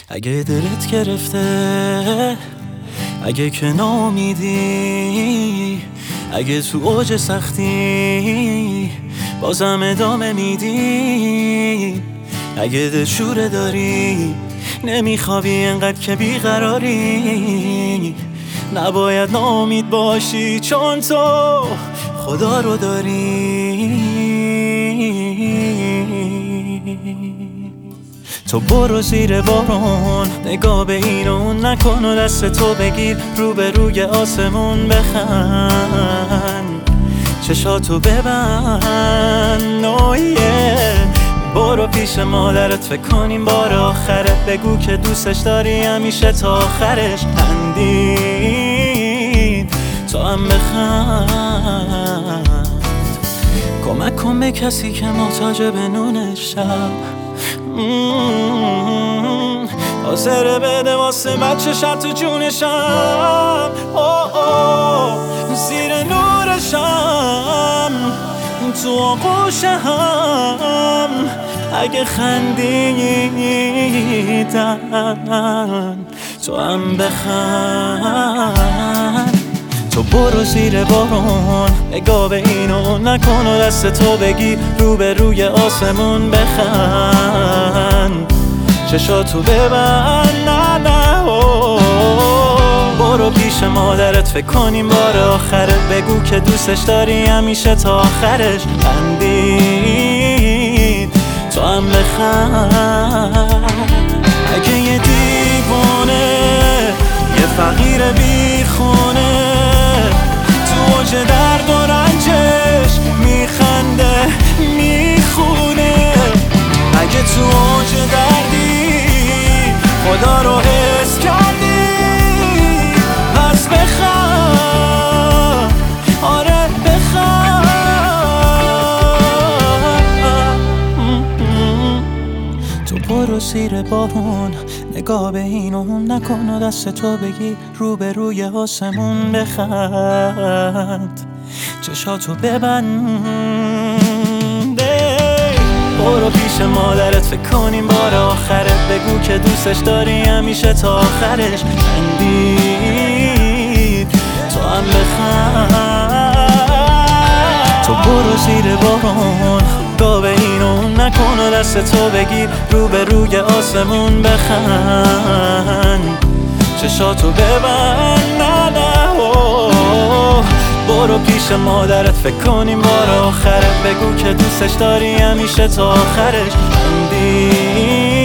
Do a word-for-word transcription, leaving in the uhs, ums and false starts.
اگه دلت گرفته، اگه که ناامیدی، اگه تو اوج سختی بازم ادامه میدی، اگه دلشوره داری نمیخوابی انقدر که بیقراری، نباید ناامید باشی چون تو خدا رو داری. تو برو زیر بارون، نگاه به این و اون نکن و دست تو بگیر رو به روی آسمون بخند، چشاتو ببند نویه. برو پیش مادرت فکر کنیم بار آخره، بگو که دوستش داری همیشه تا آخرش. خندید تو هم بخند، کمک کن به کسی که محتاج به نون شب، حاضره بده واسه بچه‌شم تو جونشم، اوه اوه زیر نورشم تو آغوشم. اگه خندیدن تو هم بخند. تو برو زیر بارون، نگاه به این و اون نکن و دست تو بگی رو به روی آسمون بخند، چشاتو ببند نه نه. برو پیش مادرت فکر کنیم بار آخره، بگو که دوستش داری همیشه تا آخرش. خندید تو هم بخند. اگه یه دیوانه، یه فقیر بیخونه تو اوج درد و رنجش میخنده میخونه، اگه تو اوج دردی خدا رو حس کردی پس بخند، آره بخند. تو برو زیر بارون، نگاه به این و اون نکن و دست تو بگی رو به روی آسمون بخند، چشاتو ببند. برو پیش مادرت فکر کنیم بار آخره، بگو که دوستش داری همیشه تا آخرش. خندید تو هم بخند. تو برو زیر بارون، نگاه به این و اون نکن و دست تو بگیر رو به روی آسمون بخند، چشاتو ببند نه نه. برو پیش مادرت فکر کنیم بار آخره، بگو که دوستش داری همیشه تا آخرش. خندید